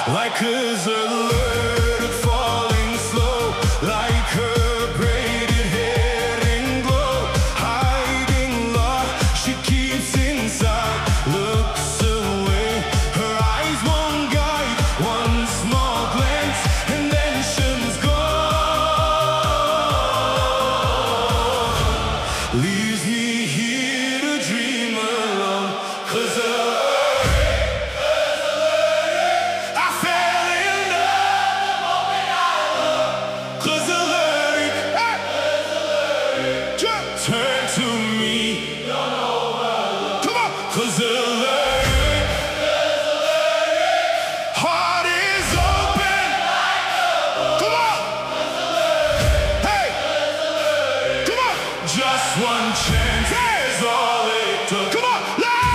Like his alert falling slow, like her braided hair in glow, hiding love she keeps inside, looks away, her eyes won't guide, one small glance and then she's gone, leaves me here to dream alone, 'cause turn to me. Come on, 'cause alert, heart is open. Come on, hey, come on, just one chance is all it took. Come on,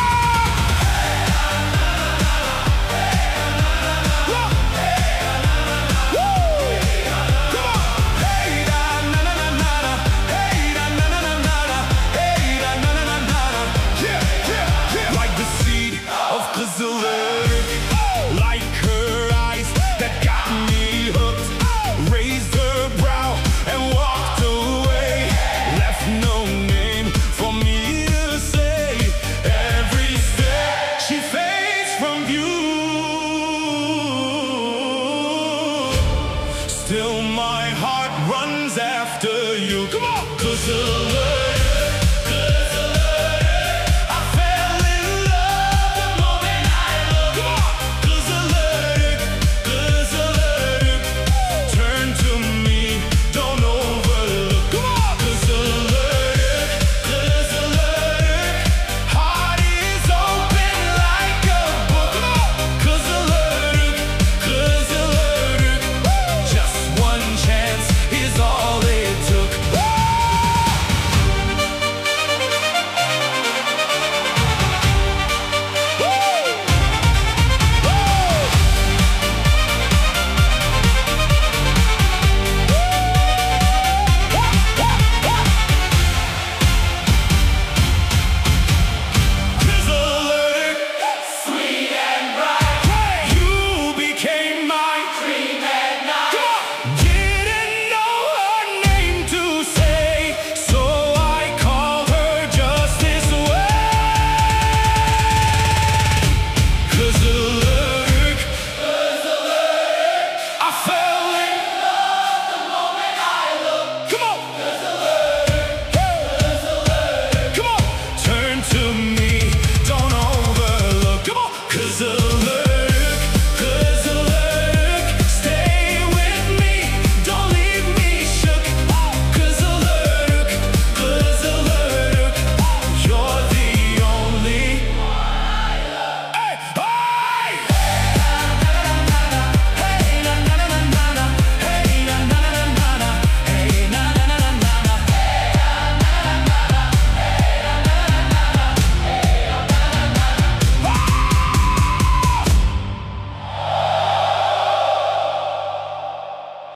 like her eyes that got me hooked, raised her brow and walked away, left no name for me to say. Every step she fades from view, still my heart runs after you. Come on, 'cause